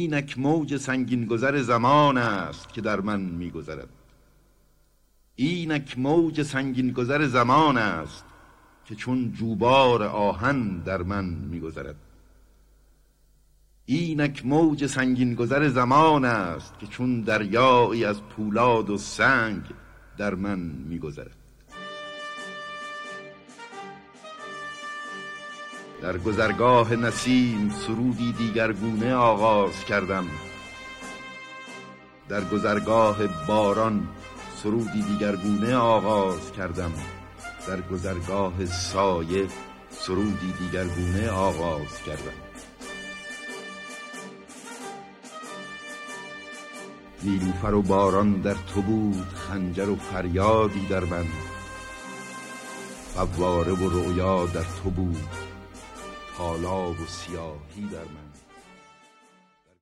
اینک موج سنگین گذر زمان است که در من میگذرد. اینک موج سنگین گذر زمان است که چون جوبار آهن در من میگذرد. اینک موج سنگین گذر زمان است که چون دریایی از پولاد و سنگ در من میگذرد. در گذرگاه نسیم سرودی دیگرگونه آغاز کردم. در گذرگاه باران سرودی دیگرگونه آغاز کردم. در گذرگاه سایه سرودی دیگرگونه آغاز کردم. نیلوفر و باران در تو بود، خنجر و فریادی در من. فواره و رؤیا در تو بود، تالاب و سیاهی در من.